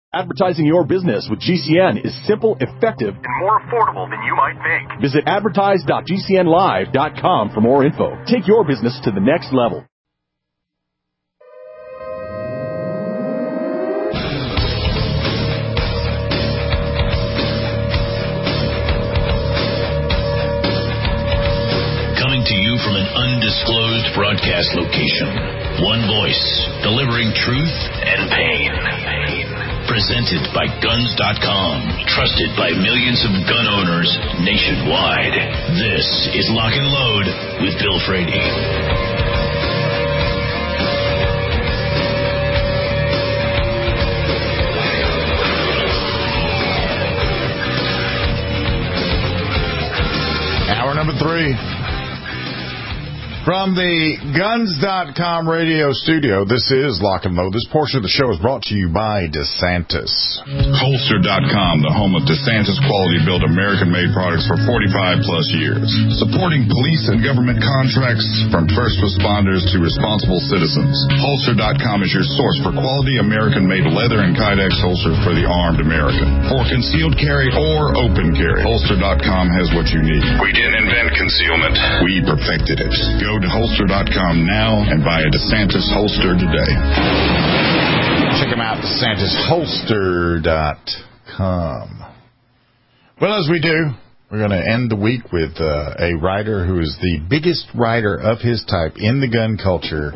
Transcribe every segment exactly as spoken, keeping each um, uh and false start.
Advertising your business with G C N is simple, effective, and more affordable than you might think. Visit advertise dot g c n live dot com for more info. Take your business to the next level. Coming to you from an undisclosed broadcast location. One voice, delivering truth and pain. Presented by guns dot com. Trusted by millions of gun owners nationwide. This is Lock and Load with Bill Frady. Hour number three. From the guns dot com radio studio, this is Lock and Load. This portion of the show is brought to you by DeSantis. Holster dot com, the home of DeSantis quality-built American-made products for forty-five plus years. Supporting police and government contracts from first responders to responsible citizens. Holster dot com is your source for quality American-made leather and Kydex holsters for the armed American. For concealed carry or open carry, Holster dot com has what you need. We didn't invent concealment. We perfected it. Go to Holster dot com now and buy a DeSantis holster today. Check them out, DeSantis Holster dot com. Well, as we do, we're going to end the week with uh, a writer who is the biggest writer of his type in the gun culture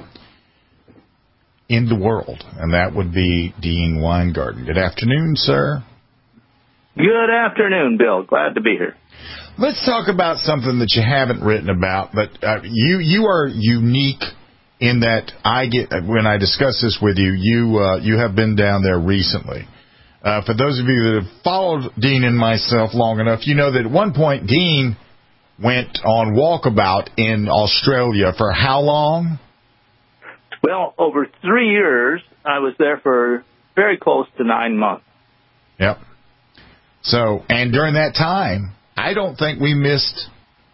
in the world, and that would be Dean Weingarten. Good afternoon, sir. Good afternoon, Bill. Glad to be here. Let's talk about something that you haven't written about, but uh, you you are unique in that I get when I discuss this with you, you uh, you have been down there recently. Uh, for those of you that have followed Dean and myself long enough, you know that at one point Dean went on walkabout in Australia for how long? Well, over three years. I was there for very close to nine months. Yep. So, and during that time, I don't think we missed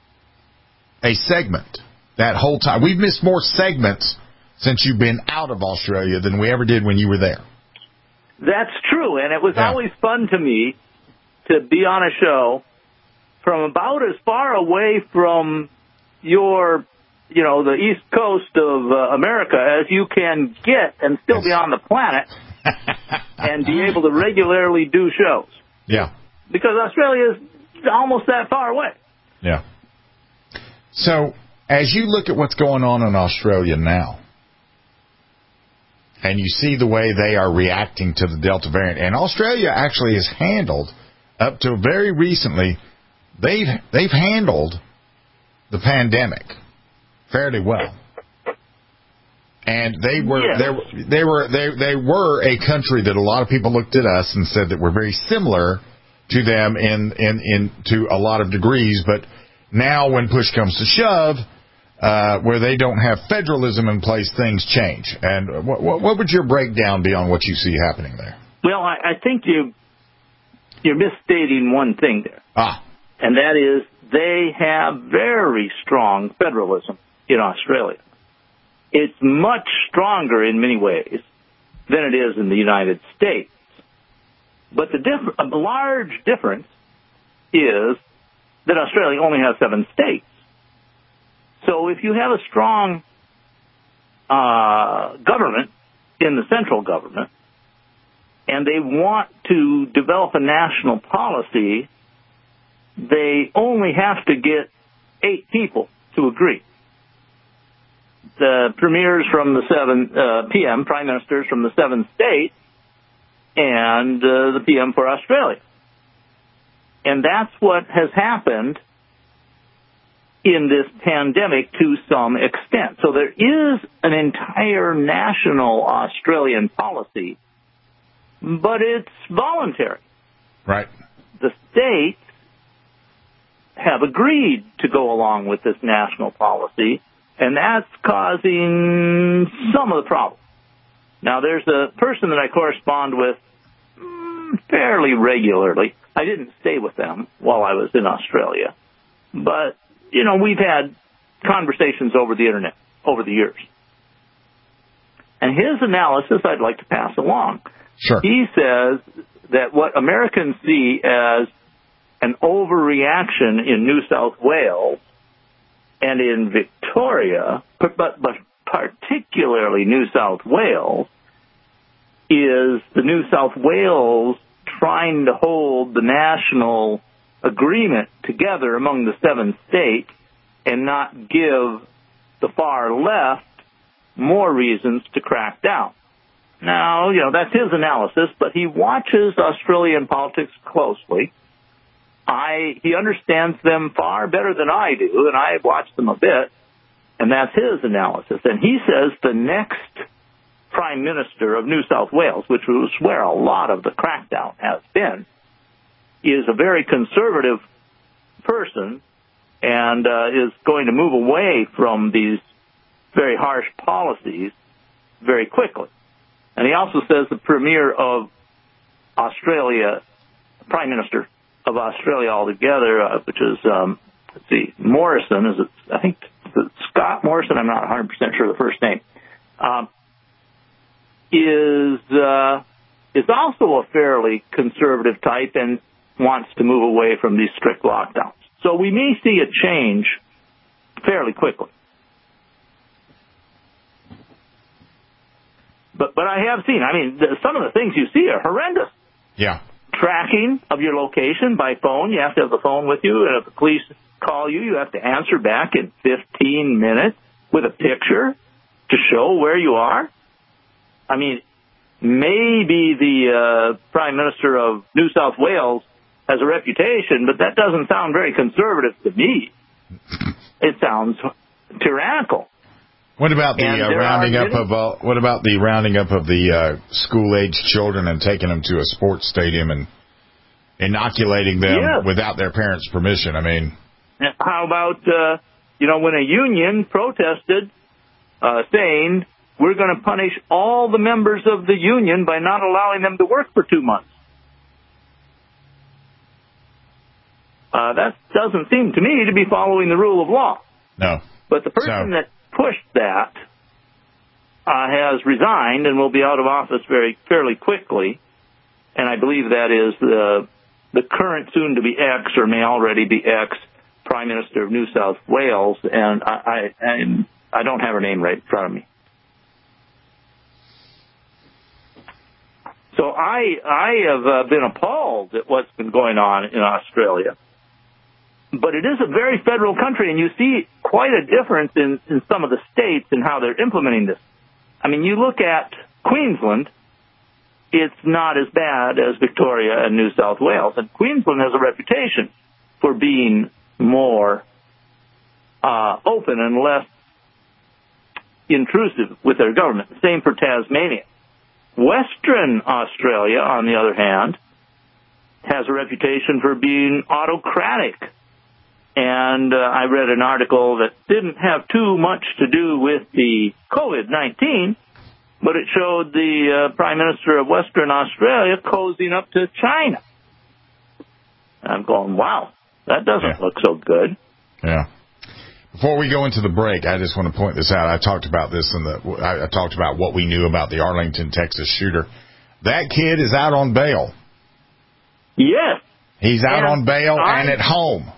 a segment that whole time. We've missed more segments since you've been out of Australia than we ever did when you were there. That's true, and it was yeah. always fun to me to be on a show from about as far away from your, you know, the east coast of uh, America as you can get and still yes. be on the planet and be able to regularly do shows. Yeah. Because Australia is almost that far away. Yeah. So, as you look at what's going on in Australia now, and you see the way they are reacting to the Delta variant, and Australia actually has handled, up to very recently, they've they've handled the pandemic fairly well. And they were yes. they, they were they they were a country that a lot of people looked at us and said that we're very similar to them in, in, in to a lot of degrees, but now when push comes to shove, uh, where they don't have federalism in place, things change. And what, what, what would your breakdown be on what you see happening there? Well, I, I think you, you're misstating one thing there. Ah. And that is they have very strong federalism in Australia. It's much stronger in many ways than it is in the United States. But the diff- a large difference is that Australia only has seven states. So if you have a strong uh, government in the central government, and they want to develop a national policy, they only have to get eight people to agree. The premiers from the seven, uh, P M, prime ministers from the seven states, and uh, the P M for Australia. And that's what has happened in this pandemic to some extent. So there is an entire national Australian policy, but it's voluntary. Right. The states have agreed to go along with this national policy, and that's causing some of the problems. Now, there's a person that I correspond with mm, fairly regularly. I didn't stay with them while I was in Australia, but, you know, we've had conversations over the Internet over the years. And his analysis I'd like to pass along. Sure. He says that what Americans see as an overreaction in New South Wales and in Victoria, but, but, but particularly New South Wales, is the New South Wales trying to hold the national agreement together among the seven states and not give the far left more reasons to crack down. Now, you know, that's his analysis, but he watches Australian politics closely. I he understands them far better than I do, and I watch them a bit, and that's his analysis. And he says the next Prime Minister of New South Wales, which was where a lot of the crackdown has been, is a very conservative person and uh, is going to move away from these very harsh policies very quickly. And he also says the Premier of Australia, Prime Minister of Australia altogether, uh, which is, um, let's see, Morrison, is it, I think it's Scott Morrison, I'm not one hundred percent sure of the first name, um, is uh, is also a fairly conservative type and wants to move away from these strict lockdowns. So we may see a change fairly quickly. But but I have seen, I mean, the, some of the things you see are horrendous. Yeah. Tracking of your location by phone. You have to have the phone with you, and if the police call you, you have to answer back in fifteen minutes with a picture to show where you are. I mean, maybe the uh, Prime Minister of New South Wales has a reputation, but that doesn't sound very conservative to me. It sounds tyrannical. What about the uh, rounding up of uh, what about the rounding up of the uh, school-age children and taking them to a sports stadium and inoculating them yes. without their parents' permission? I mean, how about uh, you know when a union protested, uh, saying we're going to punish all the members of the union by not allowing them to work for two months? Uh, that doesn't seem to me to be following the rule of law. No. But the person so. that pushed that uh, has resigned and will be out of office very fairly quickly. And I believe that is the the current soon-to-be ex, or may already be ex, Prime Minister of New South Wales. And I, I, I'm, I don't have her name right in front of me. So I, I have uh, been appalled at what's been going on in Australia. But it is a very federal country, and you see quite a difference in, in some of the states and how they're implementing this. I mean, you look at Queensland, it's not as bad as Victoria and New South Wales. And Queensland has a reputation for being more uh, open and less intrusive with their government. Same for Tasmania. Western Australia, on the other hand, has a reputation for being autocratic. And uh, I read an article that didn't have too much to do with the COVID nineteen, but it showed the uh, Prime Minister of Western Australia cozying up to China. I'm going, wow, that doesn't yeah. look so good. Yeah. Before we go into the break, I just want to point this out. I talked about this in the. I, I talked about what we knew about the Arlington, Texas shooter. That kid is out on bail. Yes. He's out and on bail I, and at home.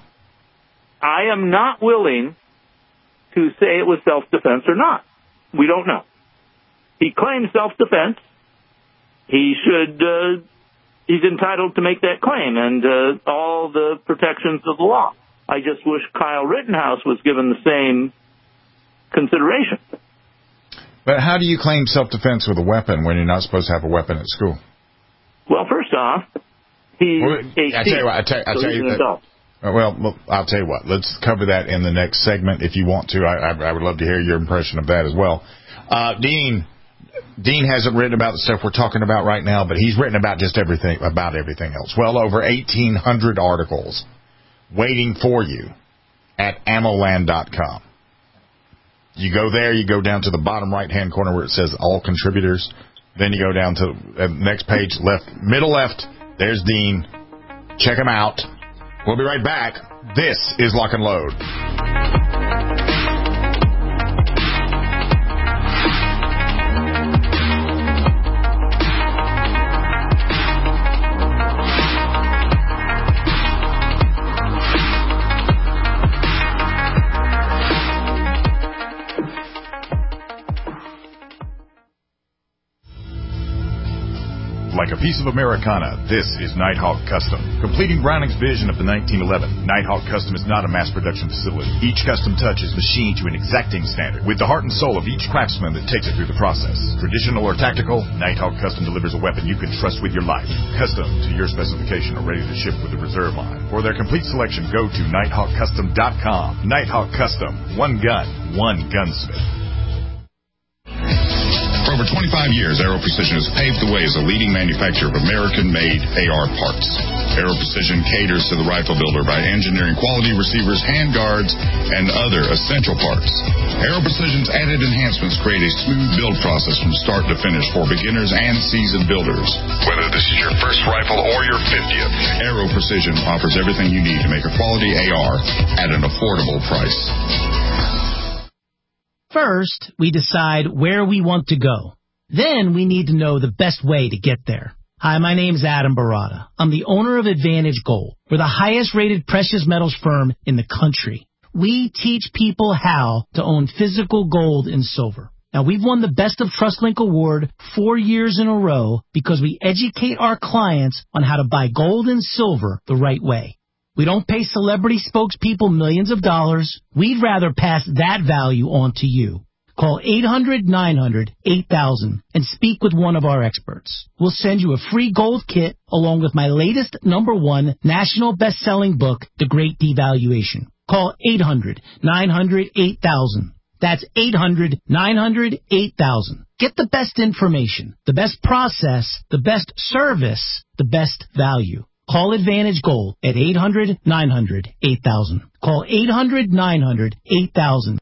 I am not willing to say it was self-defense or not. We don't know. He claims self-defense. He should. Uh, he's entitled to make that claim and uh, all the protections of the law. I just wish Kyle Rittenhouse was given the same consideration. But how do you claim self-defense with a weapon when you're not supposed to have a weapon at school? Well, first off, he's well, eighteen. I tell you what. I tell, I so tell he's you an that, adult. Well, I'll tell you what. Let's cover that in the next segment if you want to. I, I, I would love to hear your impression of that as well. Uh, Dean, Dean hasn't written about the stuff we're talking about right now, but he's written about just everything about everything else. Well over eighteen hundred articles waiting for you at ammo land dot com. You go there, you go down to the bottom right-hand corner where it says All Contributors. Then you go down to the next page, left, middle left. There's Dean. Check him out. We'll be right back. This is Lock and Load. piece of Americana, this is Nighthawk Custom. Completing Browning's vision of the nineteen eleven, Nighthawk Custom is not a mass production facility. Each custom touch is machined to an exacting standard, with the heart and soul of each craftsman that takes it through the process. Traditional or tactical, Nighthawk Custom delivers a weapon you can trust with your life. Custom to your specification or ready to ship with the reserve line. For their complete selection, go to nighthawk custom dot com. Nighthawk Custom. One gun, one gunsmith. For over twenty-five years, Aero Precision has paved the way as a leading manufacturer of American-made A R parts. Aero Precision caters to the rifle builder by engineering quality receivers, handguards, and other essential parts. Aero Precision's added enhancements create a smooth build process from start to finish for beginners and seasoned builders. Whether this is your first rifle or your fiftieth, Aero Precision offers everything you need to make a quality A R at an affordable price. First, we decide where we want to go. Then we need to know the best way to get there. Hi, my name's Adam Barata. I'm the owner of Advantage Gold. We're the highest-rated precious metals firm in the country. We teach people how to own physical gold and silver. Now, we've won the Best of TrustLink Award four years in a row because we educate our clients on how to buy gold and silver the right way. We don't pay celebrity spokespeople millions of dollars. We'd rather pass that value on to you. Call eight hundred nine hundred eight thousand and speak with one of our experts. We'll send you a free gold kit along with my latest number one national best-selling book, The Great Devaluation. Call eight hundred nine hundred eight thousand. That's eight hundred nine hundred eight thousand. Get the best information, the best process, the best service, the best value. Call Advantage Gold at eight hundred nine hundred eight thousand. Call eight hundred nine hundred eight thousand.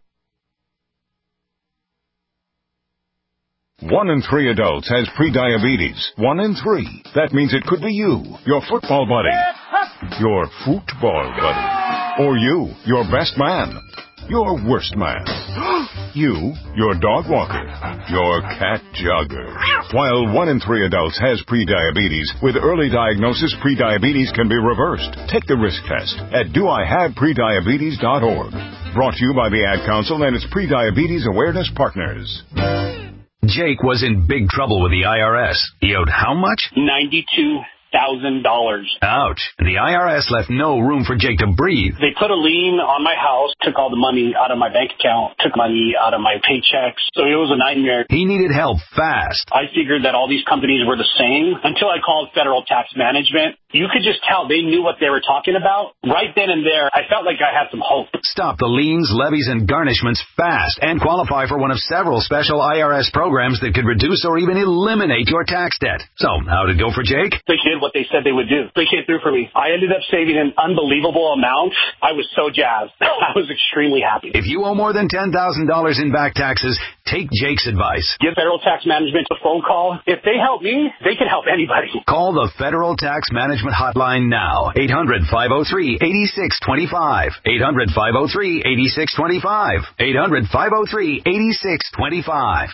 One in three adults has prediabetes. One in three. That means it could be you, your football buddy, your football buddy, or you, your best man, your worst man, you, your dog walker, your cat jogger. While one in three adults has prediabetes, with early diagnosis, prediabetes can be reversed. Take the risk test at do I have prediabetes dot org. Brought to you by the Ad Council and its Prediabetes Awareness Partners. Jake was in big trouble with the I R S. He owed how much? ninety-two thousand dollars. Ouch. The I R S left no room for Jake to breathe. They put a lien on my house, took all the money out of my bank account, took money out of my paychecks. So it was a nightmare. He needed help fast. I figured that all these companies were the same until I called Federal Tax Management. You could just tell they knew what they were talking about. Right then and there, I felt like I had some hope. Stop the liens, levies, and garnishments fast and qualify for one of several special I R S programs that could reduce or even eliminate your tax debt. So, how'd it go for Jake? They did what they said they would do. They came through for me. I ended up saving an unbelievable amount. I was so jazzed. I was extremely happy. If you owe more than ten thousand dollars in back taxes, take Jake's advice. Give Federal Tax Management a phone call. If they help me, they can help anybody. Call the Federal Tax Management hotline now. eight hundred five oh three eight six two five. eight hundred five oh three eight six two five. eight hundred five oh three eight six two five.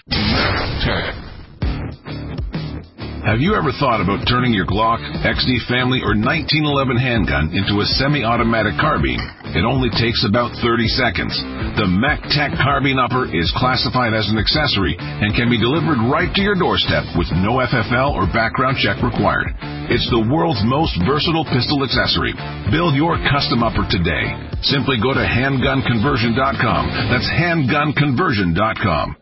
Have you ever thought about turning your Glock, X D Family, or nineteen eleven handgun into a semi-automatic carbine? It only takes about thirty seconds. The MacTac Carbine Upper is classified as an accessory and can be delivered right to your doorstep with no F F L or background check required. It's the world's most versatile pistol accessory. Build your custom upper today. Simply go to handgun conversion dot com. That's handgun conversion dot com.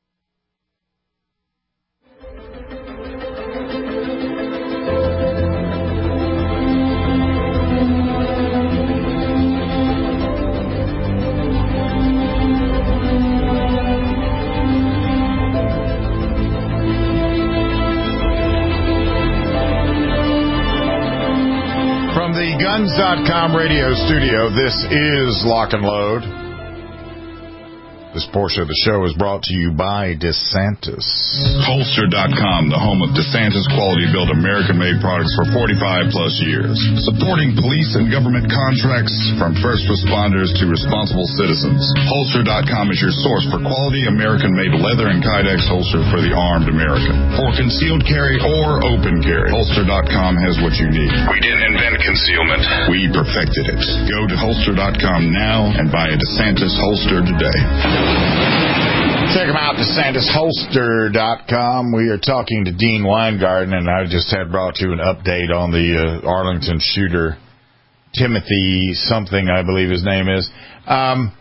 Guns dot com radio studio, this is Lock and Load. This portion of the show is brought to you by DeSantis. Holster dot com, the home of DeSantis quality-built American-made products for forty-five plus years. Supporting police and government contracts from first responders to responsible citizens. Holster dot com is your source for quality American-made leather and Kydex holster for the armed American. For concealed carry or open carry, Holster dot com has what you need. We didn't invent concealment. We perfected it. Go to Holster dot com now and buy a DeSantis holster today. Check them out, DeSantis Holster dot com. We are talking to Dean Weingarten, and I just had brought you an update on the uh, Arlington shooter, Timothy something, I believe his name is. Um,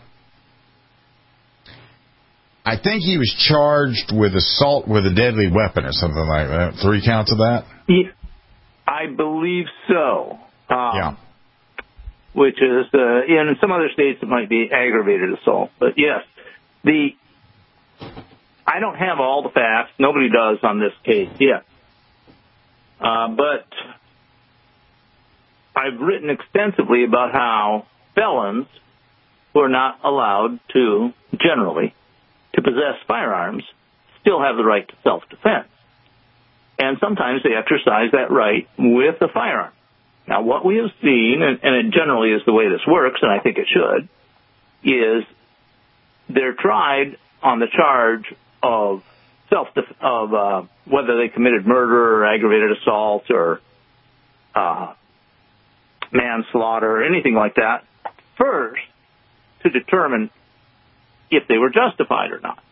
I think he was charged with assault with a deadly weapon or something like that. Three counts of that? Yeah, I believe so. Um, yeah. Which is, uh, in some other states it might be aggravated assault. But yes, the I don't have all the facts. Nobody does on this case yet. Uh, but I've written extensively about how felons who are not allowed to, generally, to possess firearms still have the right to self-defense. And sometimes they exercise that right with a firearm. Now, what we have seen, and, and it generally is the way this works, and I think it should, is they're tried on the charge of self of uh, whether they committed murder or aggravated assault or uh, manslaughter or anything like that first to determine if they were justified or not.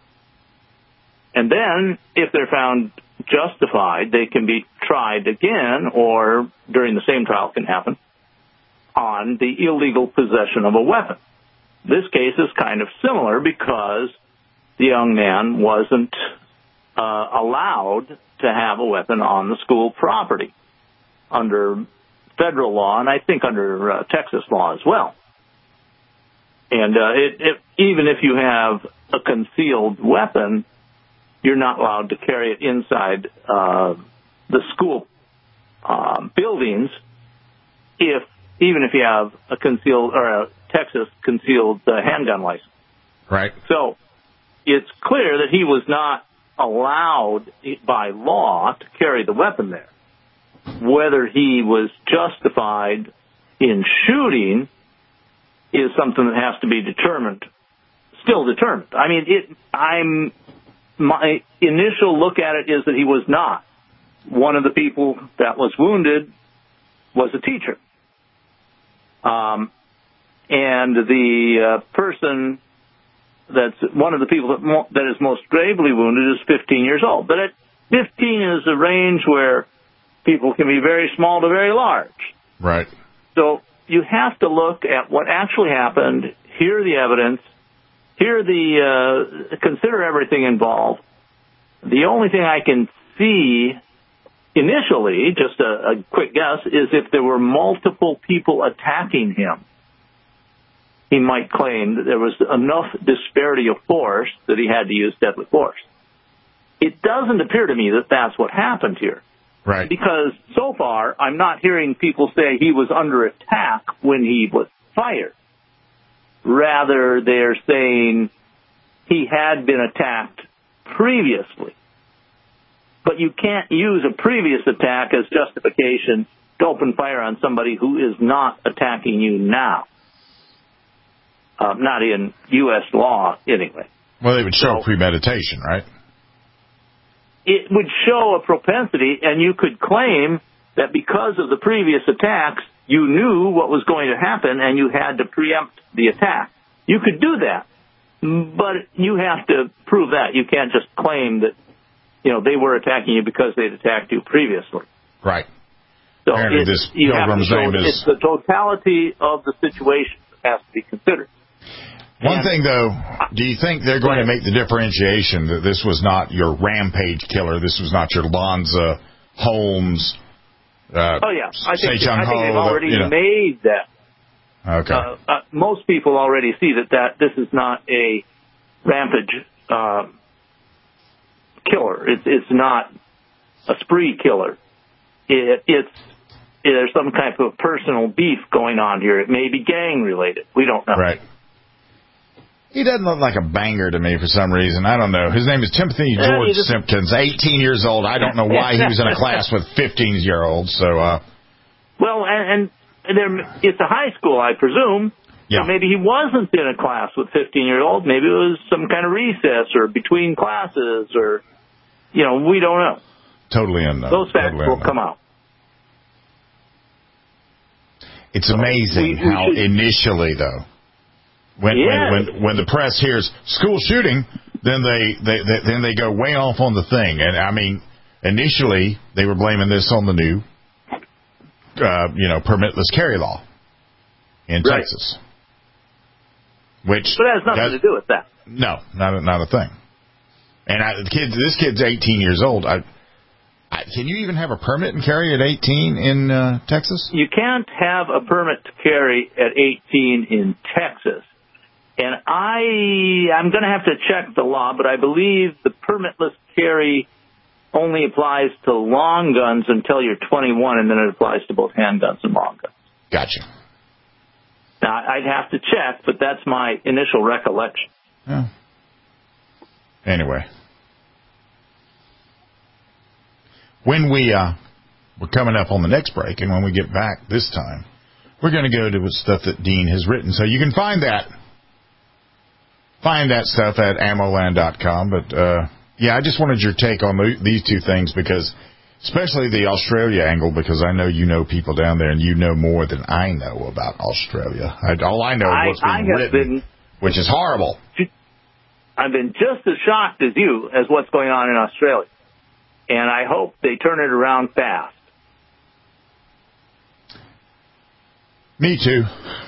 And then, if they're found justified, they can be tried again, or during the same trial can happen, on the illegal possession of a weapon. This case is kind of similar because the young man wasn't uh, allowed to have a weapon on the school property under federal law, and I think under uh, Texas law as well. And uh, it, it, even if you have a concealed weapon, you're not allowed to carry it inside uh, the school uh, buildings, if even if you have a concealed or a Texas concealed uh, handgun license. Right. So it's clear that he was not allowed by law to carry the weapon there. Whether he was justified in shooting is something that has to be determined, still determined. I mean, it. I'm. My initial look at it is that he was not. One of the people that was wounded was a teacher. Um, and the uh, person that's one of the people that, mo- that is most gravely wounded is fifteen years old. But at fifteen is a range where people can be very small to very large. Right. So you have to look at what actually happened, hear the evidence, hear the, uh, consider everything involved. The only thing I can see initially, just a, a quick guess, is if there were multiple people attacking him, he might claim that there was enough disparity of force that he had to use deadly force. It doesn't appear to me that that's what happened here. Right. Because so far, I'm not hearing people say he was under attack when he was fired. Rather, they're saying he had been attacked previously. But you can't use a previous attack as justification to open fire on somebody who is not attacking you now. Uh, not in U S law, anyway. Well, they would show so, premeditation, right? It would show a propensity, and you could claim that because of the previous attacks, you knew what was going to happen, and you had to preempt the attack. You could do that, but you have to prove that. You can't just claim that, you know, they were attacking you because they'd attacked you previously. Right. So Apparently it, this you have to pilgrim's show name is... it's the totality of the situation that has to be considered. One and, thing, though, do you think they're going to make the differentiation that this was not your rampage killer, this was not your Lonza Holmes, uh, oh, yeah. I think, Se-Chung I think Ho, they've already you know. made that. Okay. Uh, uh, most people already see that, that this is not a rampage uh, killer. It's it's not a spree killer. It, it's there's some type of personal beef going on here. It may be gang related. We don't know. Right. He doesn't look like a banger to me for some reason. I don't know. His name is Timothy George just, Simpkins, eighteen years old. I don't know why he was in a class with fifteen-year-olds. So, uh, well, and, and there, it's a high school, I presume. Yeah. So maybe he wasn't in a class with fifteen-year-olds. Maybe it was some kind of recess or between classes or, you know, we don't know. Totally unknown. Those facts totally will unknown. come out. It's amazing we, we how should, initially, though, when, yeah. when when when the press hears school shooting, then they, they, they then they go way off on the thing. And I mean, initially they were blaming this on the new, uh, you know, permitless carry law in right. Texas, which but it has nothing does, to do with that. No, not a, not a thing. And I, the kid, this kid's eighteen years old. I, I, can you even have a permit and carry at eighteen in uh, Texas? You can't have a permit to carry at eighteen in Texas. And I, I'm going to have to check the law, but I believe the permitless carry only applies to long guns until you're twenty-one, and then it applies to both handguns and long guns. Gotcha. Now, I'd have to check, but that's my initial recollection. Yeah. Anyway. When we, uh, we're coming up on the next break, and when we get back this time, we're going to go to the stuff that Dean has written. So you can find that, find that stuff at ammo land dot com. But, uh, yeah, I just wanted your take on the, these two things, because, especially the Australia angle, because I know you know people down there, and you know more than I know about Australia. I, all I know is what's I, being I written, been, which is horrible. I've been just as shocked as you as what's going on in Australia. And I hope they turn it around fast. Me too.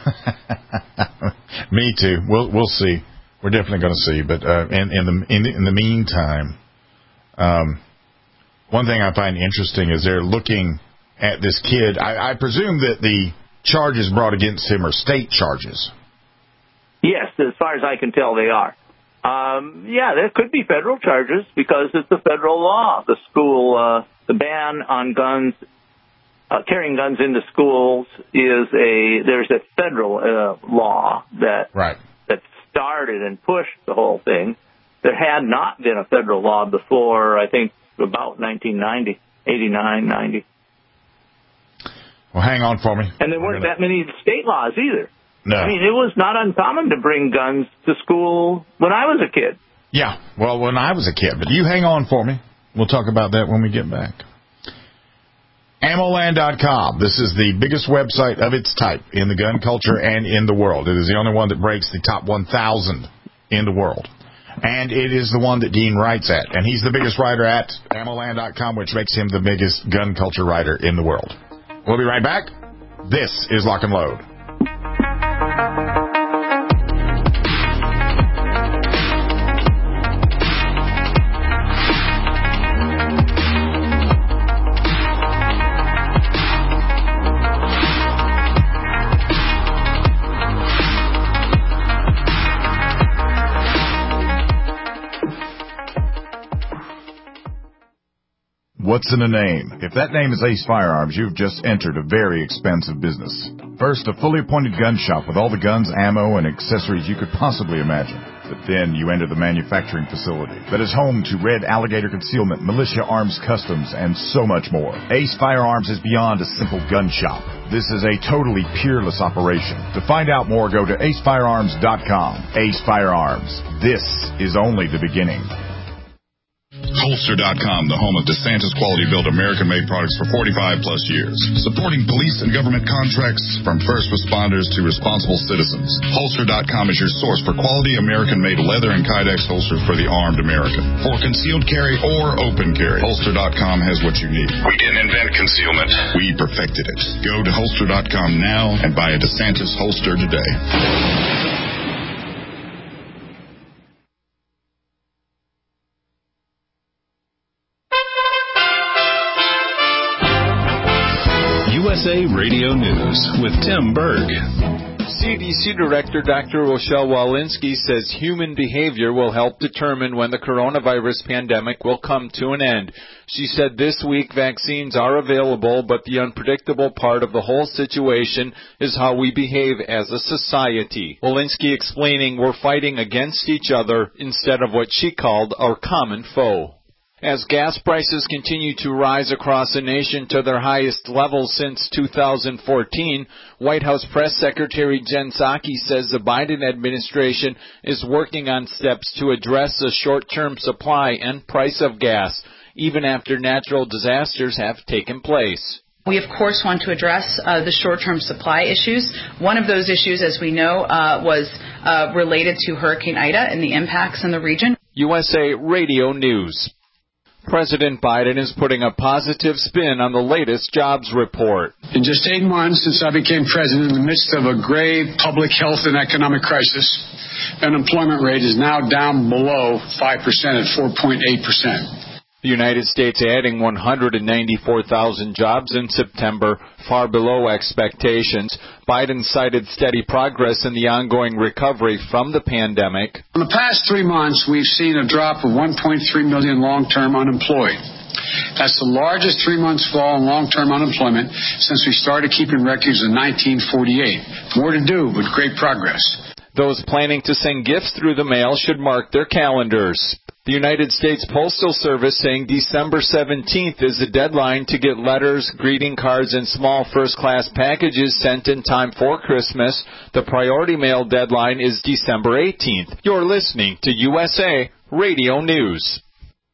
Me too. We'll we'll see. We're definitely going to see. But uh, in, in the in, in the meantime, um, one thing I find interesting is they're looking at this kid. I, I presume that the charges brought against him are state charges. Yes, as far as I can tell, they are. Um, yeah, there could be federal charges because it's a federal law. The school, uh, the ban on guns, uh, carrying guns into schools is a, there's a federal uh, law that, right. that started and pushed the whole thing. There had not been a federal law before, I think, about nineteen ninety, eighty-nine, ninety. Well, hang on for me. And there weren't that many state laws either. No. I mean, it was not uncommon to bring guns to school when I was a kid. Yeah, well, when I was a kid. But you hang on for me. We'll talk about that when we get back. ammo land dot com. This is the biggest website of its type in the gun culture and in the world. It is the only one that breaks the top one thousand in the world. And it is the one that Dean writes at. And he's the biggest writer at ammo land dot com, which makes him the biggest gun culture writer in the world. We'll be right back. This is Lock and Load. What's in a name? If that name is Ace Firearms, you've just entered a very expensive business. First, a fully appointed gun shop with all the guns, ammo, and accessories you could possibly imagine. But then you enter the manufacturing facility that is home to Red Alligator Concealment, Militia Arms Customs, and so much more. Ace Firearms is beyond a simple gun shop. This is a totally peerless operation. To find out more, go to ace firearms dot com. Ace Firearms. This is only the beginning. Holster dot com, the home of DeSantis quality built American-made products for forty-five plus years. Supporting police and government contracts from first responders to responsible citizens. Holster dot com is your source for quality American-made leather and Kydex holsters for the armed American. For concealed carry or open carry, Holster dot com has what you need. We didn't invent concealment. We perfected it. Go to Holster dot com now and buy a DeSantis holster today. U S A Radio News with Tim Berg. C D C Director Doctor Rochelle Walensky says human behavior will help determine when the coronavirus pandemic will come to an end. She said this week vaccines are available, but the unpredictable part of the whole situation is how we behave as a society. Walensky explaining we're fighting against each other instead of what she called our common foe. As gas prices continue to rise across the nation to their highest levels since two thousand fourteen, White House Press Secretary Jen Psaki says the Biden administration is working on steps to address the short-term supply and price of gas, even after natural disasters have taken place. We, of course, want to address uh, the short-term supply issues. One of those issues, as we know, uh, was uh, related to Hurricane Ida and the impacts in the region. U S A Radio News. President Biden is putting a positive spin on the latest jobs report. In just eight months since I became president, in the midst of a grave public health and economic crisis, the unemployment rate is now down below five percent at four point eight percent. The United States adding one hundred ninety-four thousand jobs in September, far below expectations. Biden cited steady progress in the ongoing recovery from the pandemic. In the past three months, we've seen a drop of one point three million long-term unemployed. That's the largest three-month fall in long-term unemployment since we started keeping records in nineteen forty-eight. More to do, but great progress. Those planning to send gifts through the mail should mark their calendars. The United States Postal Service saying December seventeenth is the deadline to get letters, greeting cards, and small first-class packages sent in time for Christmas. The priority mail deadline is December eighteenth. You're listening to U S A Radio News.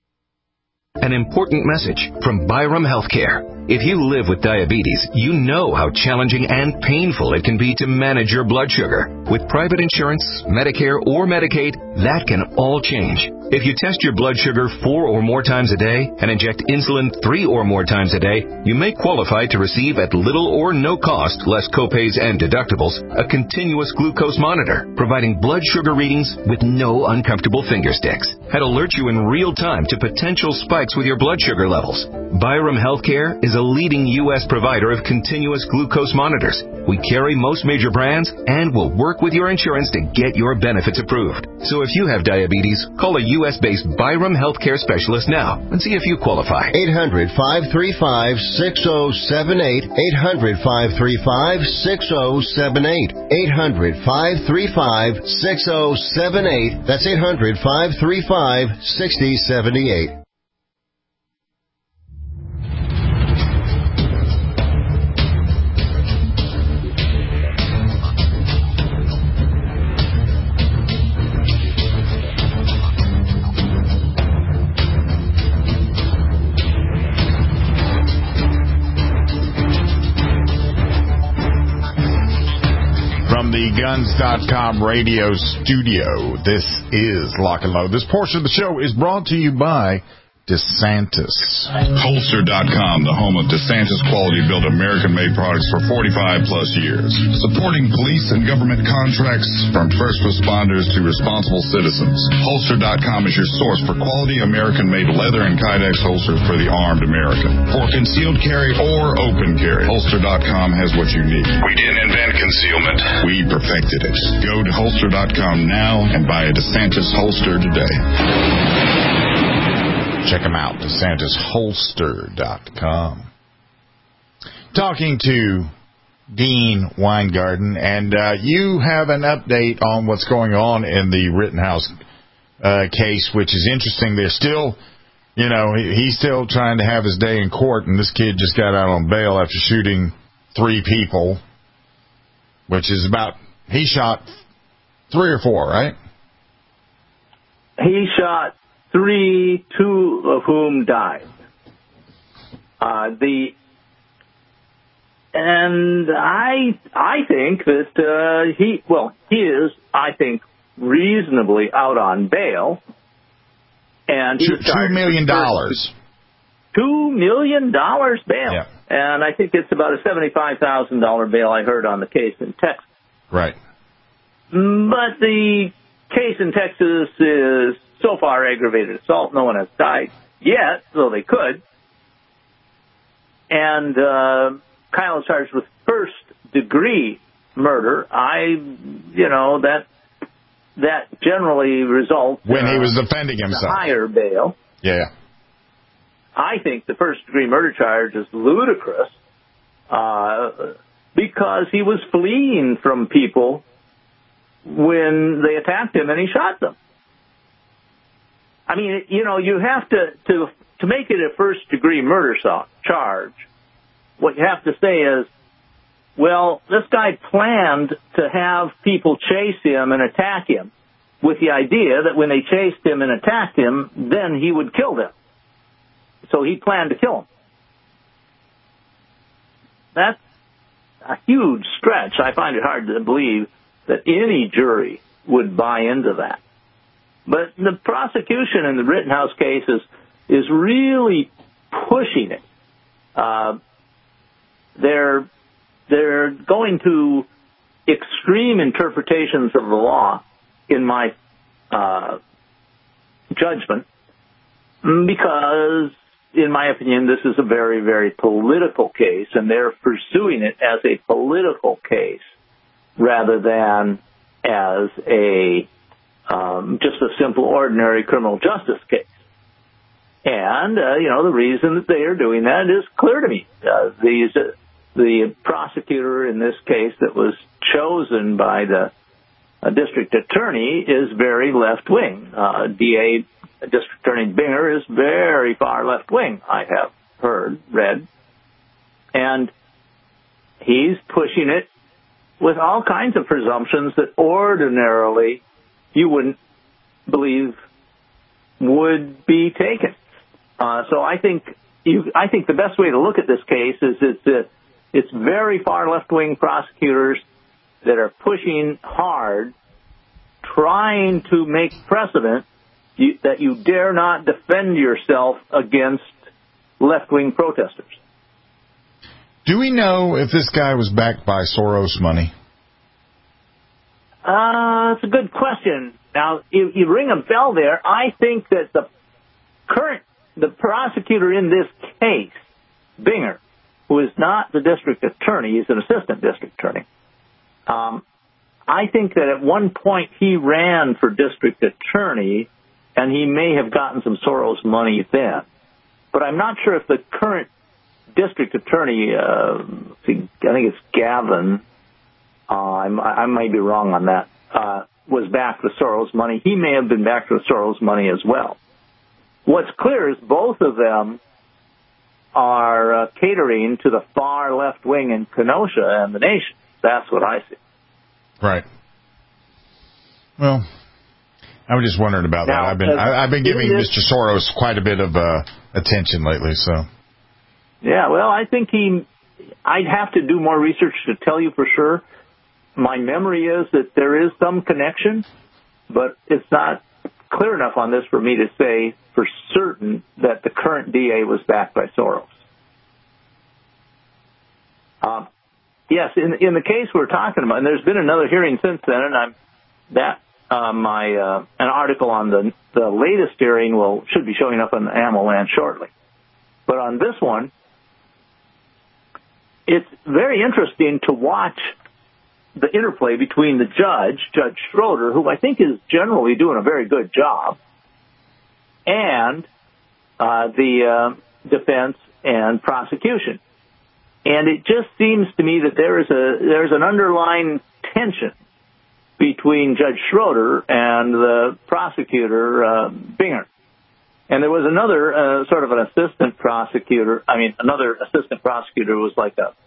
An important message from Byram Healthcare. If you live with diabetes, you know how challenging and painful it can be to manage your blood sugar. With private insurance, Medicare, or Medicaid, that can all change. If you test your blood sugar four or more times a day and inject insulin three or more times a day, you may qualify to receive at little or no cost, less copays and deductibles, a continuous glucose monitor, providing blood sugar readings with no uncomfortable finger sticks. Had alert you in real time to potential spikes with your blood sugar levels. Byram Healthcare is a leading U S provider of continuous glucose monitors. We carry most major brands and will work with your insurance to get your benefits approved. So if you have diabetes, call a U S-based Byram Healthcare specialist now and see if you qualify. eight hundred, five three five, six oh seven eight. eight hundred, five three five, six oh seven eight. eight hundred, five three five, six oh seven eight. That's eight hundred, five three five, six oh seven eight. The Guns dot com radio studio. This is Lock and Load. This portion of the show is brought to you by DeSantis. Holster dot com, the home of DeSantis quality built American-made products for forty-five plus years. Supporting police and government contracts from first responders to responsible citizens. Holster dot com is your source for quality American-made leather and Kydex holsters for the armed American. For concealed carry or open carry, Holster dot com has what you need. We didn't invent concealment. We perfected it. Go to Holster dot com now and buy a DeSantis holster today. Check them out, DeSantis Holster dot com. Talking to Dean Weingarten, and uh, you have an update on what's going on in the Rittenhouse uh, case, which is interesting. They're still, you know, he, he's still trying to have his day in court, and this kid just got out on bail after shooting three people, which is about, he shot three or four, right? He shot three, two of whom died. Uh, the and I I think that uh, he well he is I think reasonably out on bail, and two, two million dollars. Two million dollars bail, yeah. And I think it's about a seventy-five thousand dollar bail I heard on the case in Texas. Right. But the case in Texas is so far aggravated assault. No one has died yet, though they could. And uh, Kyle is charged with first-degree murder. I, you know, that that generally results when uh, he was defending himself. In a higher bail. Yeah. I think the first-degree murder charge is ludicrous uh, because he was fleeing from people when they attacked him and he shot them. I mean, you know, you have to, to, to make it a first-degree murder charge, what you have to say is, well, this guy planned to have people chase him and attack him with the idea that when they chased him and attacked him, then he would kill them. So he planned to kill him. That's a huge stretch. I find it hard to believe that any jury would buy into that. But the prosecution in the Rittenhouse case is, is really pushing it. Uh, they're, they're going to extreme interpretations of the law, in my uh, judgment, because, in my opinion, this is a very, very political case, and they're pursuing it as a political case rather than as a um, just a simple, ordinary criminal justice case. And, uh, you know, the reason that they are doing that is clear to me. Uh, these, uh, the prosecutor in this case that was chosen by the uh, district attorney is very left-wing. Uh, D A, District Attorney Binger, is very far left-wing, I have heard, read. And he's pushing it with all kinds of presumptions that ordinarily you wouldn't believe would be taken. Uh, so I think you, I think the best way to look at this case is it's, uh, it's very far left-wing prosecutors that are pushing hard, trying to make precedent you, that you dare not defend yourself against left-wing protesters. Do we know if this guy was backed by Soros money? Uh, that's a good question. Now, you, you ring a bell there. I think that the current, the prosecutor in this case, Binger, who is not the district attorney, he's an assistant district attorney. Um, I think that at one point he ran for district attorney, and he may have gotten some Soros money then. But I'm not sure if the current district attorney, uh, I think it's Gavin, uh, I'm, I may be wrong on that, uh, was backed with Soros money. He may have been backed with Soros money as well. What's clear is both of them are uh, catering to the far left wing in Kenosha and the nation. That's what I see. Right. Well, I was just wondering about now, that. I've been uh, I, I've been giving this, Mister Soros quite a bit of uh, attention lately. So. Yeah, well, I think he. I'd have to do more research to tell you for sure. My memory is that there is some connection, but it's not clear enough on this for me to say for certain that the current D A was backed by Soros. Um, yes, in in the case we're talking about, and there's been another hearing since then, and I'm that uh, my uh, an article on the the latest hearing will should be showing up on the AmmoLand shortly. But on this one, it's very interesting to watch the interplay between the judge, Judge Schroeder, who I think is generally doing a very good job, and uh, the uh, defense and prosecution. And it just seems to me that there is a there's an underlying tension between Judge Schroeder and the prosecutor, uh, Binger. And there was another uh, sort of an assistant prosecutor. I mean, another assistant prosecutor who was like a,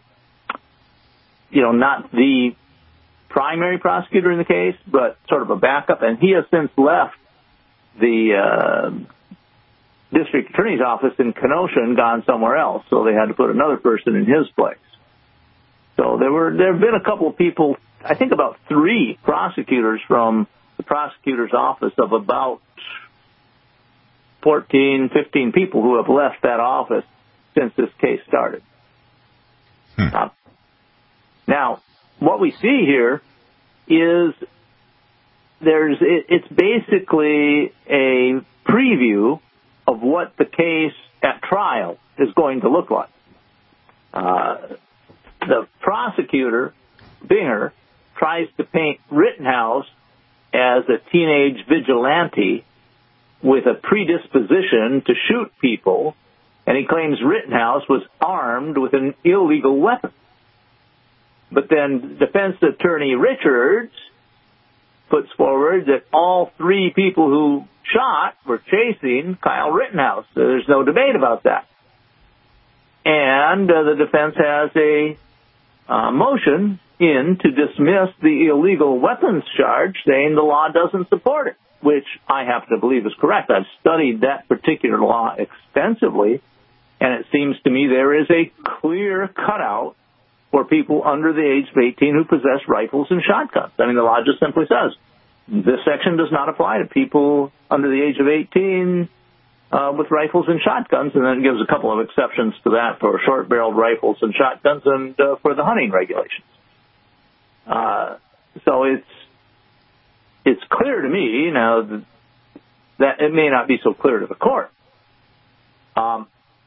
you know, not the primary prosecutor in the case, but sort of a backup. And he has since left the uh, district attorney's office in Kenosha and gone somewhere else. So they had to put another person in his place. So there were there have been a couple of people, I think about three prosecutors from the prosecutor's office of about fourteen, fifteen people who have left that office since this case started. Hmm. Uh, now, what we see here is there's it, it's basically a preview of what the case at trial is going to look like. Uh, the prosecutor, Binger, tries to paint Rittenhouse as a teenage vigilante with a predisposition to shoot people, and he claims Rittenhouse was armed with an illegal weapon. But then defense attorney Richards puts forward that all three people who shot were chasing Kyle Rittenhouse. So there's no debate about that. And uh, the defense has a uh, motion in to dismiss the illegal weapons charge, saying the law doesn't support it, which I happen to believe is correct. I've studied that particular law extensively, and it seems to me there is a clear cutout for people under the age of eighteen who possess rifles and shotguns. I mean, the law just simply says this section does not apply to people under the age of eighteen uh, with rifles and shotguns, and then it gives a couple of exceptions to that for short-barreled rifles and shotguns and uh, for the hunting regulations. Uh, so it's it's clear to me now that, that it may not be so clear to the court. Um,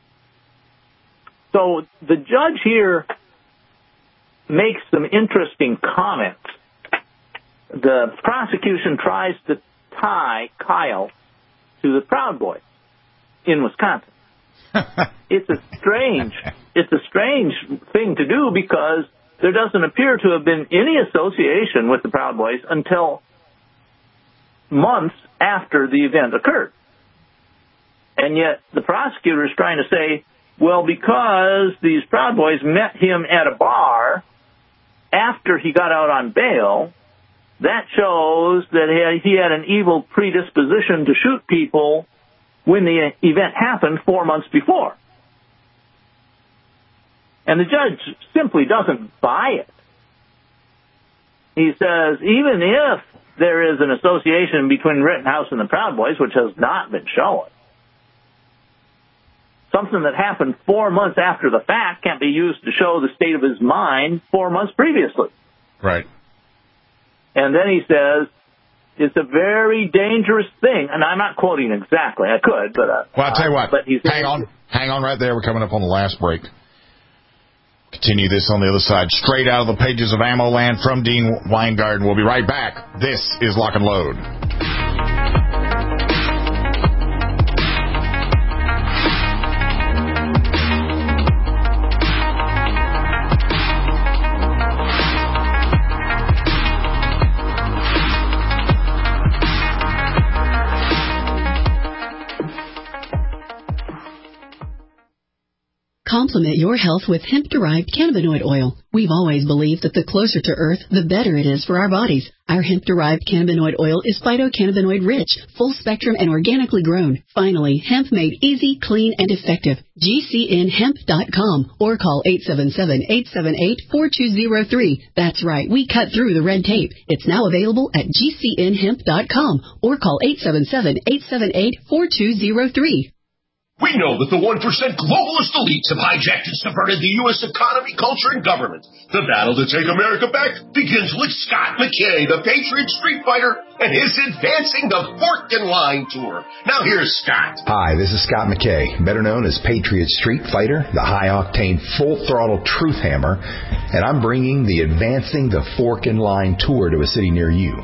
so the judge here makes some interesting comments. The prosecution tries to tie Kyle to the Proud Boys in Wisconsin. It's a strange, it's a strange thing to do because there doesn't appear to have been any association with the Proud Boys until months after the event occurred. And yet the prosecutor is trying to say, well, because these Proud Boys met him at a bar after he got out on bail, that shows that he had an evil predisposition to shoot people when the event happened four months before. And the judge simply doesn't buy it. He says, even if there is an association between Rittenhouse and the Proud Boys, which has not been shown, something that happened four months after the fact can't be used to show the state of his mind four months previously. Right. And then he says, it's a very dangerous thing. And I'm not quoting exactly. I could, but... Uh, well, I'll tell you what. But he's, hang on. Hang on right there. We're coming up on the last break. Continue this on the other side. Straight out of the pages of Ammo Land from Dean Weingarten. We'll be right back. This is Lock and Load. Complement your health with hemp-derived cannabinoid oil. We've always believed that the closer to Earth, the better it is for our bodies. Our hemp-derived cannabinoid oil is phytocannabinoid-rich, full-spectrum, and organically grown. Finally, hemp made easy, clean, and effective. G C N hemp dot com or call eight seven seven, eight seven eight, four two zero three. That's right, we cut through the red tape. It's now available at G C N hemp dot com or call eight seven seven, eight seven eight, four two zero three. We know that the one percent globalist elites have hijacked and subverted the U S economy, culture, and government. The battle to take America back begins with Scott McKay, the Patriot Street Fighter, and his Advancing the Fork and Line Tour. Now here's Scott. Hi, this is Scott McKay, better known as Patriot Street Fighter, the high-octane, full-throttle truth hammer, and I'm bringing the Advancing the Fork and Line Tour to a city near you.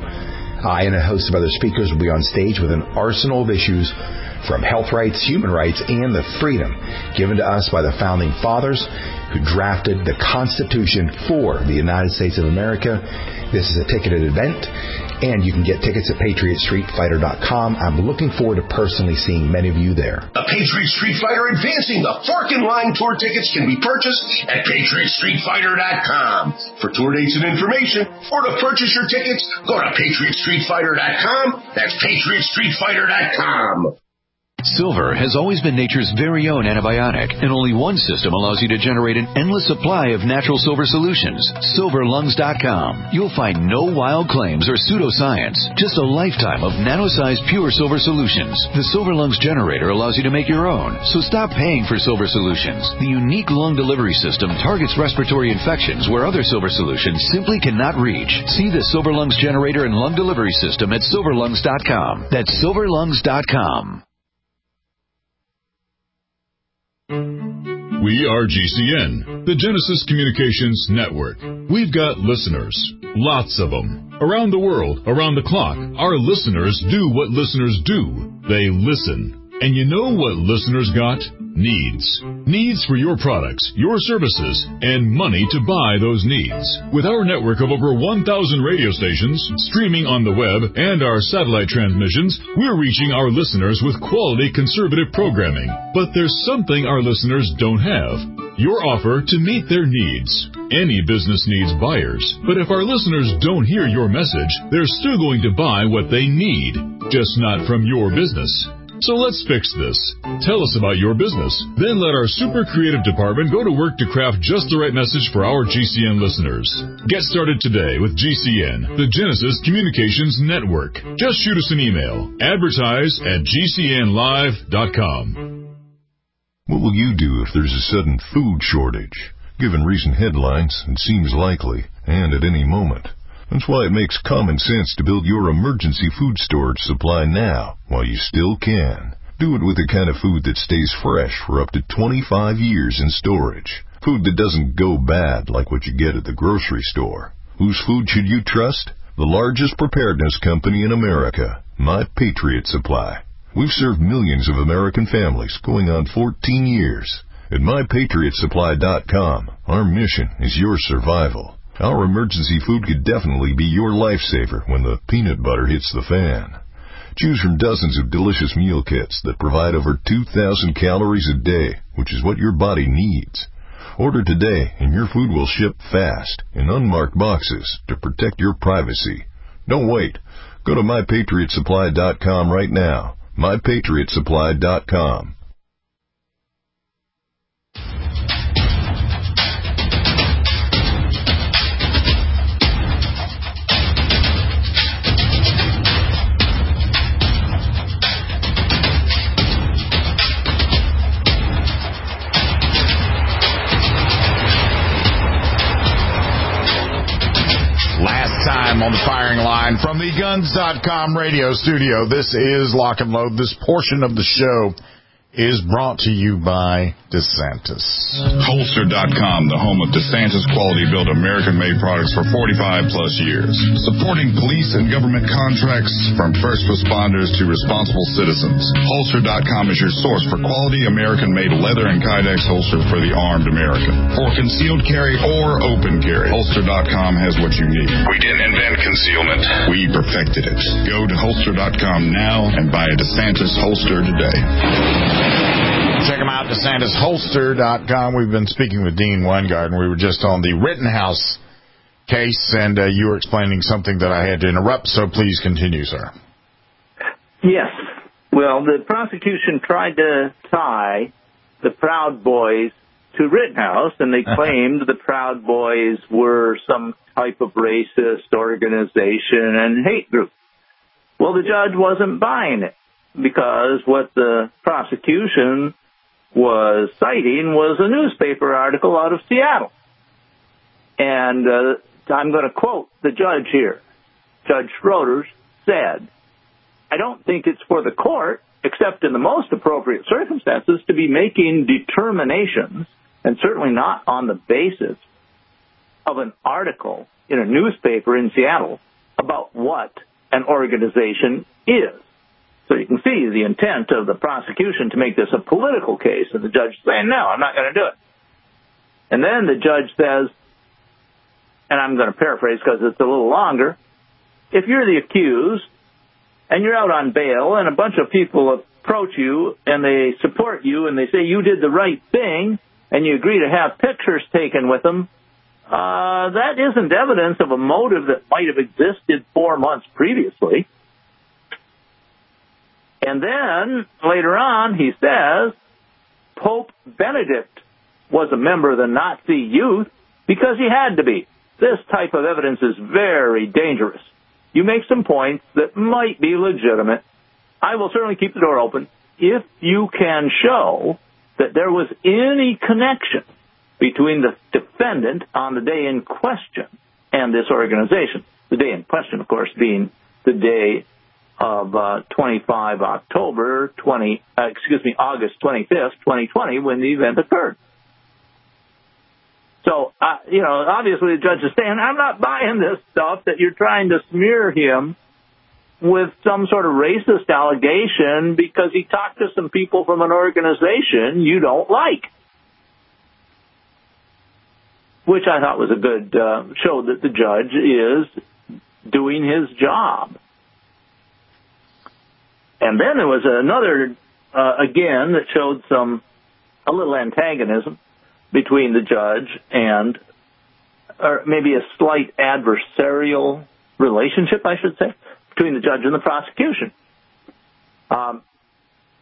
I and a host of other speakers will be on stage with an arsenal of issues from health rights, human rights, and the freedom given to us by the Founding Fathers who drafted the Constitution for the United States of America. This is a ticketed event, and you can get tickets at patriot street fighter dot com. I'm looking forward to personally seeing many of you there. The Patriot Street Fighter Advancing the Fork and Line Tour tickets can be purchased at patriot street fighter dot com. For tour dates and information, or to purchase your tickets, go to patriot street fighter dot com. That's patriot street fighter dot com. Silver has always been nature's very own antibiotic, and only one system allows you to generate an endless supply of natural silver solutions. silver lungs dot com. You'll find no wild claims or pseudoscience, just a lifetime of nano-sized pure silver solutions. The Silver Lungs generator allows you to make your own, so stop paying for silver solutions. The unique lung delivery system targets respiratory infections where other silver solutions simply cannot reach. See the Silver Lungs generator and lung delivery system at silver lungs dot com. That's silver lungs dot com. We are G C N, the Genesis Communications Network. We've got listeners, lots of them. Around the world, around the clock, our listeners do what listeners do. They listen. And you know what listeners got? Needs. Needs for your products, your services, and money to buy those needs. With our network of over one thousand radio stations, streaming on the web, and our satellite transmissions, we're reaching our listeners with quality conservative programming. But there's something our listeners don't have. Your offer to meet their needs. Any business needs buyers, but if our listeners don't hear your message, they're still going to buy what they need, just not from your business. So let's fix this. Tell us about your business. Then let our super creative department go to work to craft just the right message for our G C N listeners. Get started today with G C N, the Genesis Communications Network. Just shoot us an email. Advertise at G C N live dot com. What will you do if there's a sudden food shortage? Given recent headlines, it seems likely, and at any moment. That's why it makes common sense to build your emergency food storage supply now, while you still can. Do it with the kind of food that stays fresh for up to twenty-five years in storage. Food that doesn't go bad like what you get at the grocery store. Whose food should you trust? The largest preparedness company in America, My Patriot Supply. We've served millions of American families going on fourteen years. At my patriot supply dot com, our mission is your survival. Our emergency food could definitely be your lifesaver when the peanut butter hits the fan. Choose from dozens of delicious meal kits that provide over two thousand calories a day, which is what your body needs. Order today and your food will ship fast in unmarked boxes to protect your privacy. Don't wait. Go to my patriot supply dot com right now. my patriot supply dot com. On the firing line from the guns dot com radio studio, this is Lock and Load. This portion of the show is brought to you by DeSantis. Holster dot com, the home of DeSantis quality-built American-made products for forty-five plus years. Supporting police and government contracts from first responders to responsible citizens. Holster dot com is your source for quality American-made leather and Kydex holster for the armed American. For concealed carry or open carry, Holster dot com has what you need. We didn't invent concealment. We perfected it. Go to Holster dot com now and buy a DeSantis holster today. Check them out, DeSantis Holster dot com. We've been speaking with Dean Weingarten. We were just on the Rittenhouse case, and uh, you were explaining something that I had to interrupt, so please continue, sir. Yes. Well, the prosecution tried to tie the Proud Boys to Rittenhouse, and they claimed the Proud Boys were some type of racist organization and hate group. Well, the judge wasn't buying it, because what the prosecution was citing was a newspaper article out of Seattle. And uh, I'm going to quote the judge here. Judge Schroeder said, I don't think it's for the court, except in the most appropriate circumstances, to be making determinations, and certainly not on the basis of an article in a newspaper in Seattle about what an organization is. So you can see the intent of the prosecution to make this a political case, and the judge saying, no, I'm not going to do it. And then the judge says, and I'm going to paraphrase because it's a little longer, if you're the accused and you're out on bail and a bunch of people approach you and they support you and they say you did the right thing and you agree to have pictures taken with them, uh, that isn't evidence of a motive that might have existed four months previously. And then, later on, he says, Pope Benedict was a member of the Nazi youth because he had to be. This type of evidence is very dangerous. You make some points that might be legitimate. I will certainly keep the door open if you can show that there was any connection between the defendant on the day in question and this organization. The day in question, of course, being the day of uh, twenty-five October twenty, uh, excuse me, August twenty-fifth, twenty twenty, when the event occurred. So, uh, you know, obviously the judge is saying, I'm not buying this stuff that you're trying to smear him with some sort of racist allegation because he talked to some people from an organization you don't like. Which I thought was a good uh, show that the judge is doing his job. And then there was another, uh, again, that showed some, a little antagonism between the judge and, or maybe a slight adversarial relationship, I should say, between the judge and the prosecution. Um,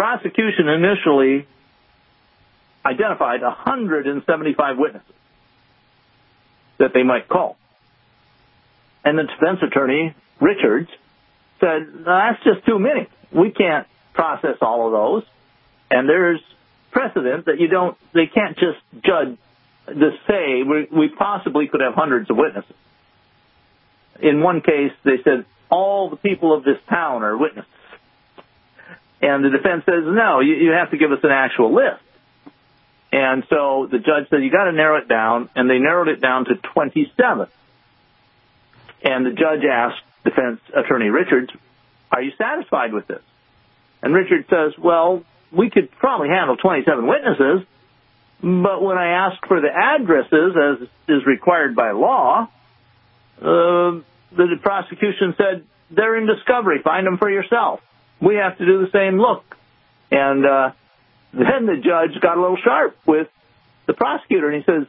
prosecution initially identified one hundred seventy-five witnesses that they might call. And the defense attorney, Richards, said, no, that's just too many. We can't process all of those. And there's precedent that you don't, they can't just judge, to say we, we possibly could have hundreds of witnesses. In one case, they said, all the people of this town are witnesses. And the defense says, no, you, you have to give us an actual list. And so the judge said, you got to narrow it down, and they narrowed it down to twenty-seven. And the judge asked defense attorney Richards, are you satisfied with this? And Richards says, well, we could probably handle twenty-seven witnesses, but when I asked for the addresses, as is required by law, uh, the prosecution said, they're in discovery, find them for yourself. We have to do the same look. And uh, then the judge got a little sharp with the prosecutor, and he says,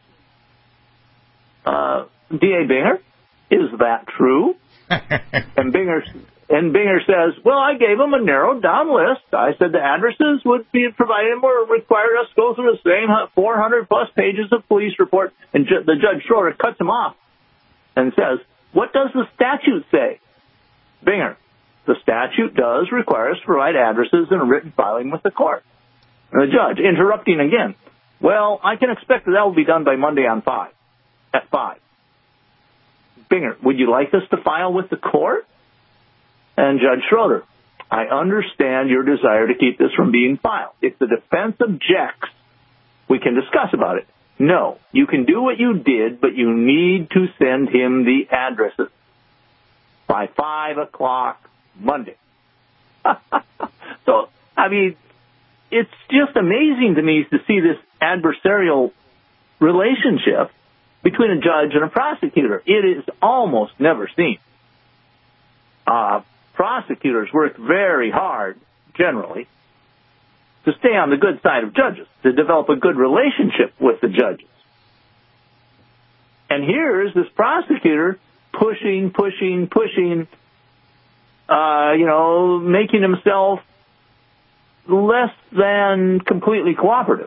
uh, D A Binger, is that true? and Binger and Binger says, well, I gave him a narrowed down list. I said the addresses would be provided and were required us to go through the same four hundred plus pages of police report. And ju- the judge Schroeder cuts him off and says, what does the statute say? Binger, the statute does require us to provide addresses in a written filing with the court. And the judge, interrupting again, well, I can expect that that will be done by Monday on five, at five. Binger, would you like us to file with the court? And Judge Schroeder, I understand your desire to keep this from being filed. If the defense objects, we can discuss about it. No, you can do what you did, but you need to send him the addresses by five o'clock Monday. So, I mean, it's just amazing to me to see this adversarial relationship between a judge and a prosecutor. It is almost never seen. Uh, prosecutors work very hard, generally, to stay on the good side of judges, to develop a good relationship with the judges. And here's this prosecutor pushing, pushing, pushing, uh, you know, making himself less than completely cooperative.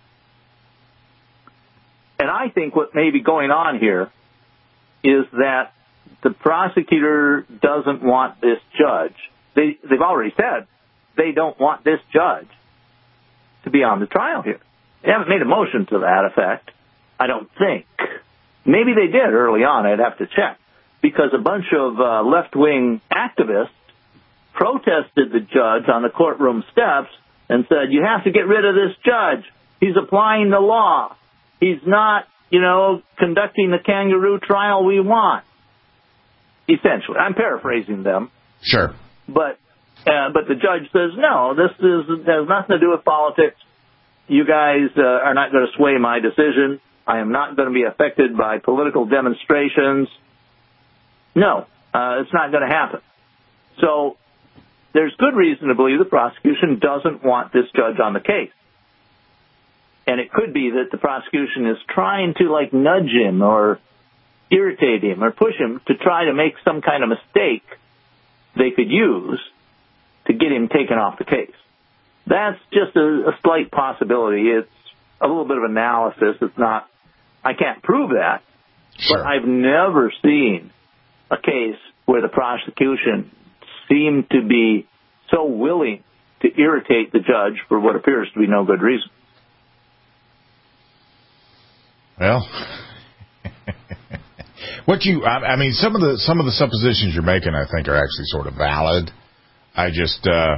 And I think what may be going on here is that the prosecutor doesn't want this judge. They, they've already said they don't want this judge to be on the trial here. They haven't made a motion to that effect, I don't think. Maybe they did early on. I'd have to check. Because a bunch of uh, left-wing activists protested the judge on the courtroom steps and said, you have to get rid of this judge. He's applying the law. He's not, you know, conducting the kangaroo trial we want. Essentially. I'm paraphrasing them. Sure. But uh, but the judge says, no, this is has nothing to do with politics. You guys uh, are not going to sway my decision. I am not going to be affected by political demonstrations. No, uh, it's not going to happen. So there's good reason to believe the prosecution doesn't want this judge on the case. And it could be that the prosecution is trying to, like, nudge him or irritate him or push him to try to make some kind of mistake they could use to get him taken off the case. That's just a, a slight possibility. It's a little bit of analysis. It's not, I can't prove that. Sure. But I've never seen a case where the prosecution seemed to be so willing to irritate the judge for what appears to be no good reason. Well, what you, I, I mean, some of the some of the suppositions you're making, I think, are actually sort of valid. I just, uh,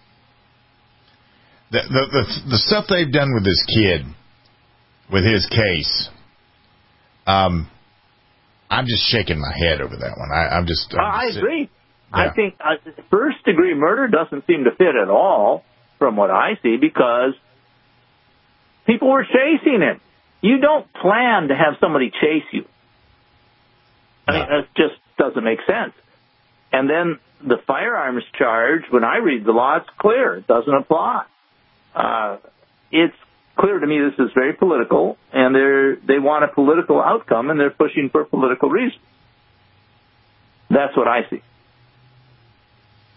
the, the the the stuff they've done with this kid, with his case, um, I'm just shaking my head over that one. I, I'm just. I'm uh, I just, agree. Yeah. I think uh, first degree murder doesn't seem to fit at all, from what I see, because people were chasing him. You don't plan to have somebody chase you. I mean, that just doesn't make sense. And then the firearms charge, when I read the law, it's clear. It doesn't apply. Uh, it's clear to me this is very political, and they're, they want a political outcome, and they're pushing for political reasons. That's what I see.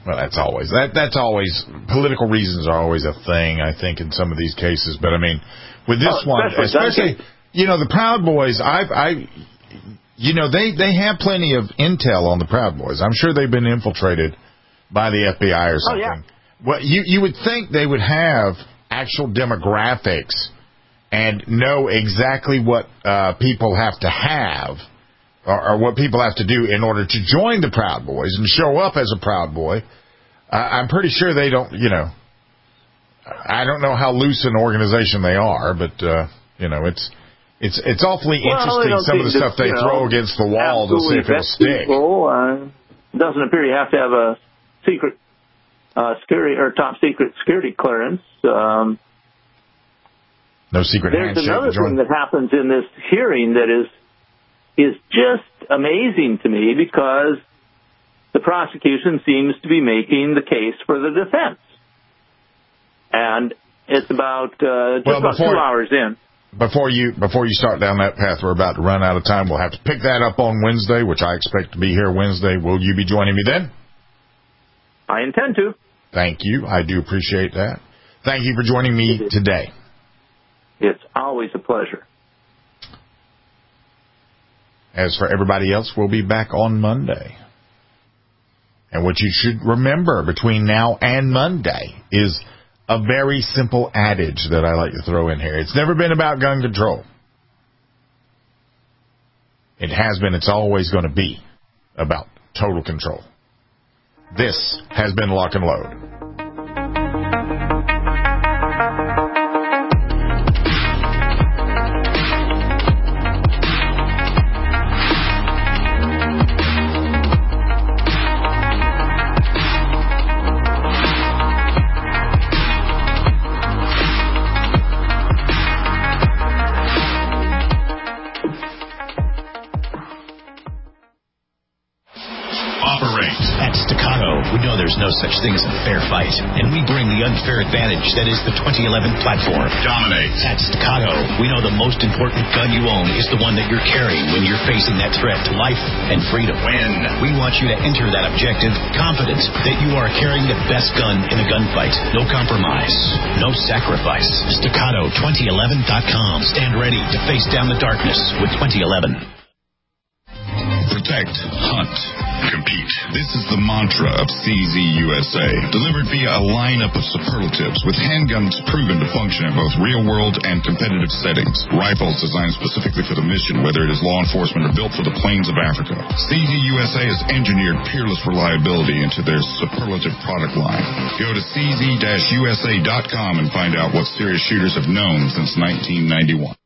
Well, that's always that. That's always political reasons are always a thing. I think in some of these cases, but I mean, with this oh, one, especially, especially you know the Proud Boys. I've I, you know they they have plenty of intel on the Proud Boys. I'm sure they've been infiltrated by the F B I or something. Oh, yeah. Well, you you would think they would have actual demographics and know exactly what uh, people have to have. Or, or what people have to do in order to join the Proud Boys and show up as a Proud Boy. Uh, I'm pretty sure they don't, you know, I don't know how loose an organization they are, but, uh, you know, it's it's it's awfully well, interesting some of the stuff they know, throw against the wall to see if it'll stick. People, uh, doesn't appear you have to have a secret uh, security or top secret security clearance. Um, no secret There's handshake. another thing that happens in this hearing that is is just amazing to me because the prosecution seems to be making the case for the defense. And it's about uh, just well, about before, two hours in. Before you before you start down that path, we're about to run out of time. We'll have to pick that up on Wednesday, which I expect to be here Wednesday. Will you be joining me then? I intend to. Thank you. I do appreciate that. Thank you for joining me today. It's always a pleasure. As for everybody else, we'll be back on Monday. And what you should remember between now and Monday is a very simple adage that I like to throw in here. It's never been about gun control. It has been, it's always going to be about total control. This has been Lock and Load. There's no such thing as a fair fight, and we bring the unfair advantage that is the twenty eleven platform. Dominate. At Staccato, we know the most important gun you own is the one that you're carrying when you're facing that threat to life and freedom. Win. We want you to enter that objective confident that you are carrying the best gun in a gunfight. No compromise, no sacrifice. Staccato twenty eleven dot com. Stand ready to face down the darkness with twenty eleven. Protect, hunt, compete. This is the mantra of C Z U S A, delivered via a lineup of superlatives with handguns proven to function in both real-world and competitive settings. Rifles designed specifically for the mission, whether it is law enforcement or built for the plains of Africa. C Z U S A has engineered peerless reliability into their superlative product line. Go to C Z U S A dot com and find out what serious shooters have known since nineteen ninety-one.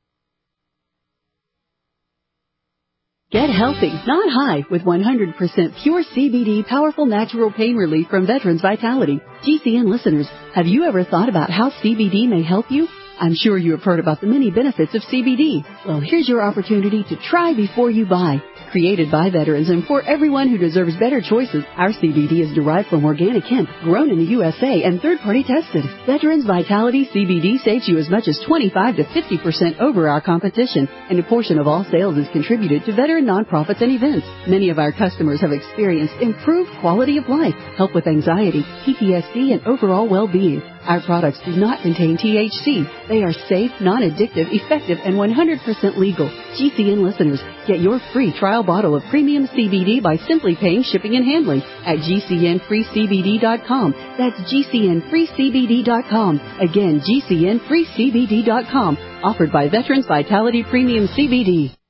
Get healthy, not high, with one hundred percent pure C B D powerful natural pain relief from Veterans Vitality. G C N listeners, have you ever thought about how C B D may help you? I'm sure you have heard about the many benefits of C B D. Well, here's your opportunity to try before you buy. Created by veterans and for everyone who deserves better choices, our C B D is derived from organic hemp, grown in the U S A and third-party tested. Veterans Vitality C B D saves you as much as twenty-five to fifty percent over our competition, and a portion of all sales is contributed to veteran nonprofits and events. Many of our customers have experienced improved quality of life, help with anxiety, P T S D, and overall well-being. Our products do not contain T H C. They are safe, non-addictive, effective, and one hundred percent legal. G C N listeners, get your free trial bottle of premium C B D by simply paying shipping and handling at G C N free C B D dot com. That's G C N free C B D dot com. Again, G C N free C B D dot com. Offered by Veterans Vitality Premium C B D.